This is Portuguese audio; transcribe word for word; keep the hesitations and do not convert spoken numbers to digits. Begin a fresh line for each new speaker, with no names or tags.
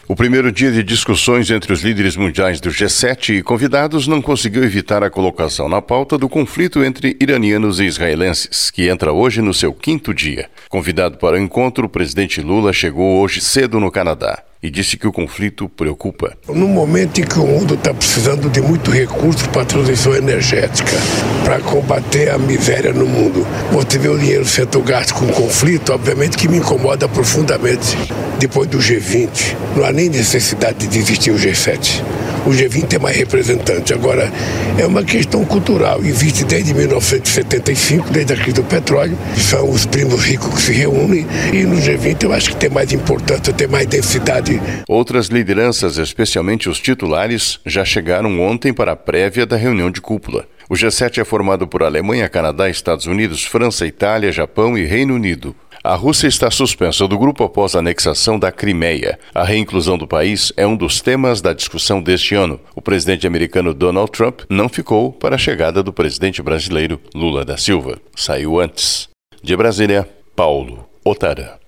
O primeiro dia de discussões entre os líderes mundiais do G sete e convidados não conseguiu evitar a colocação na pauta do conflito entre iranianos e israelenses, que entra hoje no seu quinto dia. Convidado para o encontro, o presidente Lula chegou hoje cedo no Canadá e disse que o conflito preocupa.
No momento em que o mundo está precisando de muito recurso para a transição energética, para combater a miséria no mundo, você vê o dinheiro sendo gasto com conflito, obviamente que me incomoda profundamente. Depois do G vinte, não há nem necessidade de existir o G sete. O G vinte é mais representante. Agora, é uma questão cultural. Existe desde mil novecentos e setenta e cinco, desde a crise do petróleo. São os primos ricos que se reúnem. E no G vinte eu acho que tem mais importância, tem mais densidade.
Outras lideranças, especialmente os titulares, já chegaram ontem para a prévia da reunião de cúpula. O G sete é formado por Alemanha, Canadá, Estados Unidos, França, Itália, Japão e Reino Unido. A Rússia está suspensa do grupo após a anexação da Crimeia. A reinclusão do país é um dos temas da discussão deste ano. O presidente americano Donald Trump não ficou para a chegada do presidente brasileiro Lula da Silva. Saiu antes. De Brasília, Paulo Otara.